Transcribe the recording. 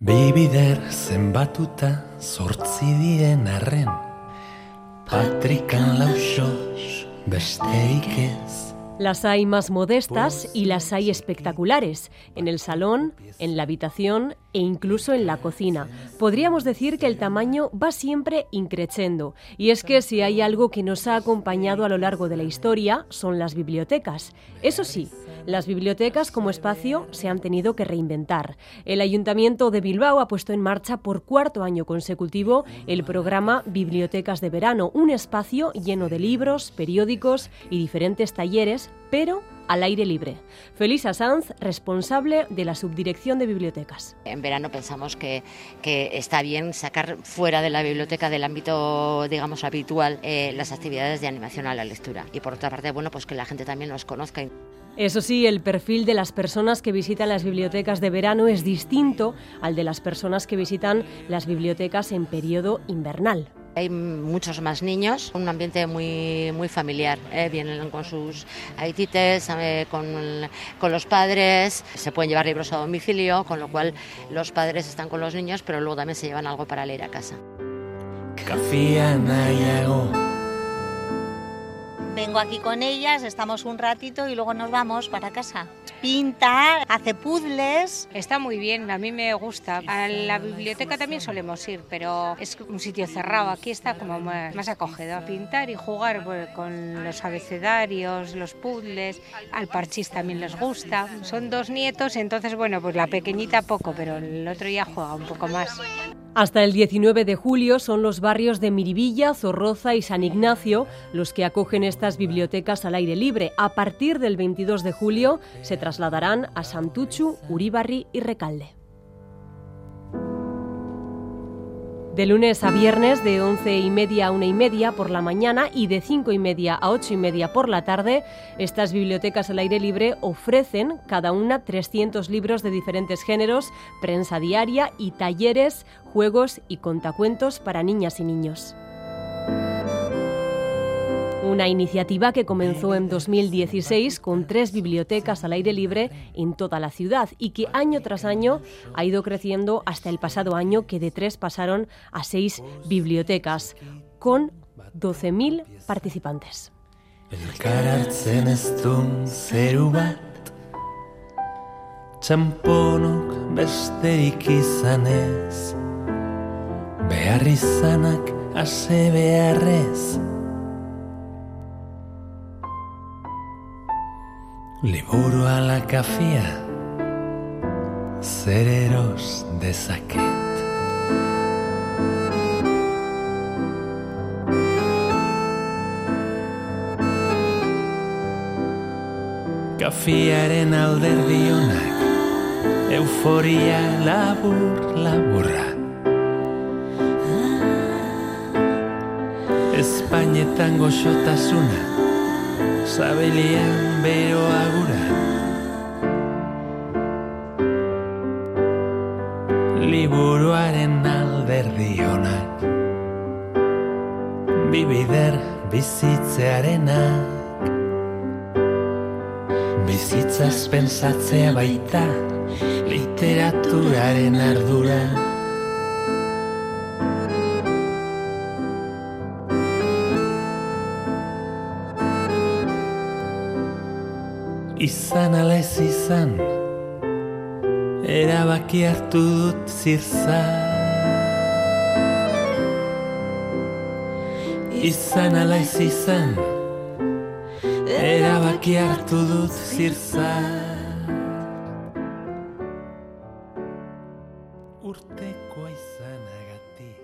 Bi bider zenbatuta zortzi diren arren, Patrikan lauxos besteik ez. Las hay más modestas y las hay espectaculares, en el salón, en la habitación e incluso en la cocina. Podríamos decir que el tamaño va siempre increciendo, y es que si hay algo que nos ha acompañado a lo largo de la historia son las bibliotecas. Eso sí, las bibliotecas como espacio se han tenido que reinventar. El Ayuntamiento de Bilbao ha puesto en marcha por cuarto año consecutivo el programa Bibliotecas de Verano, un espacio lleno de libros, periódicos y diferentes talleres, pero al aire libre. Felisa Sanz, responsable de la Subdirección de Bibliotecas. En verano pensamos que está bien sacar fuera de la biblioteca, del ámbito, digamos, habitual, las actividades de animación a la lectura. Y por otra parte, bueno, pues que la gente también los conozca. Eso sí, el perfil de las personas que visitan las bibliotecas de verano es distinto al de las personas que visitan las bibliotecas en periodo invernal. Hay muchos más niños, un ambiente muy familiar, vienen con sus aitites, con los padres, se pueden llevar libros a domicilio, con lo cual los padres están con los niños, pero luego también se llevan algo para leer a casa. Kafia nahiago. Vengo aquí con ellas, estamos un ratito y luego nos vamos para casa. Pinta, hace puzzles. Está muy bien, a mí me gusta. A la biblioteca también solemos ir, pero es un sitio cerrado. Aquí está como más acogedor. Pintar y jugar con los abecedarios, los puzzles. Al parchís también les gusta. Son dos nietos, entonces bueno, pues la pequeñita poco, pero el otro ya juega un poco más. Hasta el 19 de julio son los barrios de Miribilla, Zorroza y San Ignacio los que acogen estas bibliotecas al aire libre. A partir del 22 de julio se trasladarán a Santutxu, Uribarri y Recalde. De lunes a viernes de 11:30 a 1:30 por la mañana y de 5:30 a 8:30 por la tarde, estas bibliotecas al aire libre ofrecen cada una 300 libros de diferentes géneros, prensa diaria y talleres, juegos y contacuentos para niñas y niños. Una iniciativa que comenzó en 2016 con 3 bibliotecas al aire libre en toda la ciudad y que año tras año ha ido creciendo hasta el pasado año, que de 3 pasaron a 6 bibliotecas, con 12.000 participantes. Elkar hartzen ez dun zeru bat, txamponok besterik izanez, behar izanak ase beharrez. Liburu ala kafia, zer eros dezaket. Kafiaren alderdi onak, euforia labur-laburra. Espainetan goxotasuna, sabelian beroa gura. Liburuaren alderdi onak, bi bider bizitzearenak. Bizitzaz pentsatzea baita, literaturaren ardura. Izan ala ez izan, erabaki hartu dut zirzan. Izan ala ez izan, erabaki hartu dut zirzan. Urtekoa izanagatik.